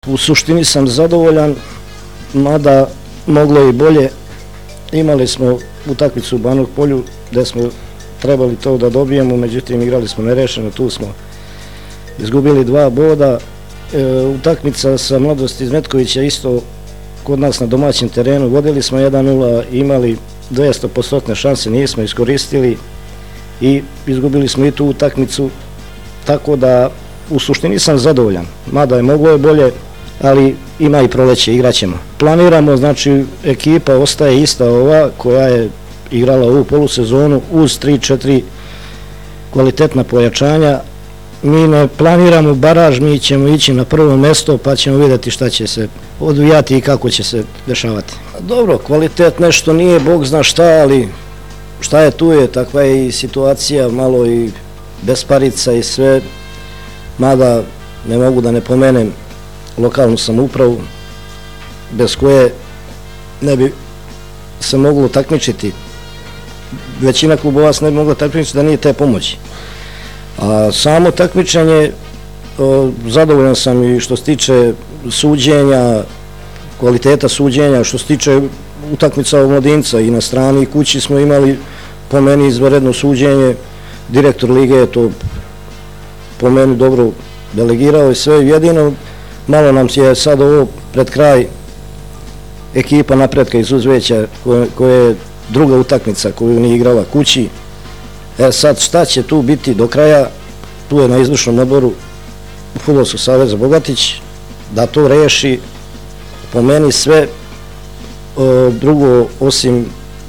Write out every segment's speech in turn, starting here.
U suštini sam zadovoljan, mada moglo i bolje. Imali smo utakmicu u Banovog Polju gdje smo trebali to da dobijemo, međutim igrali smo nerešeno, tu smo izgubili 2 boda. Utakmica sa Mladost iz Metkovića isto kod nas na domaćem terenu, vodili smo 1:0, imali 200% šanse, nismo iskoristili i izgubili smo i tu utakmicu, tako da u suštini sam zadovoljan, mada je moglo je bolje, ali ima i proleće, igraćemo. Planiramo, znači ekipa ostaje ista ova koja je igrala ovu polusezonu uz 3-4 kvalitetna pojačanja. Mi ne planiramo baraž, mi ćemo ići na prvo mesto pa ćemo vidjeti šta će se odvijati i kako će se dešavati. Dobro, kvalitet nešto nije, Bog zna šta, ali šta je tu je, takva je i situacija, malo i besparica i sve, mada ne mogu da ne pomenem lokalnu samoupravu, bez koje ne bi se moglo takmičiti. Većina klubova se ne bi mogla takmičiti da nije te pomoći. A samo takmičenje, zadovoljan sam i što se tiče suđenja, kvaliteta suđenja, što se tiče utakmica Omladinca, i na strani i kući smo imali po meni izvanredno suđenje, direktor lige je to po meni dobro delegirao i sve, jedino malo nam je sad ovo pred kraj ekipa Napretka iz Uzveća koja je druga utakmica koju nije igrala kući. Sad šta će tu biti do kraja, tu je na izvršnom odboru Fudbalskog saveza Bogatić da to reši. Po meni sve drugo osim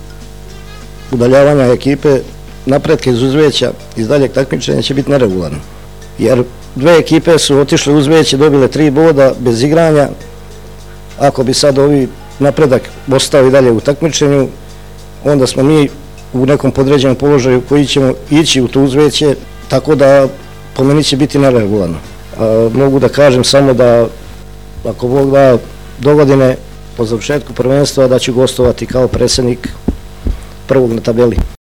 udaljavanja ekipe Napretka iz Uzveća iz daljeg takmičenja će biti neregularno, jer 2 ekipe su otišle u Uzveće, dobile 3 boda bez igranja. Ako bi sad ovi Napredak ostao i dalje u takmičenju, onda smo mi u nekom podređenom položaju koji ćemo ići u to Uzveće, tako da po meni će biti neregularno. Mogu da kažem samo da ako Bog da do godine po završetku prvenstva da ću gostovati kao predsjednik prvog na tabeli.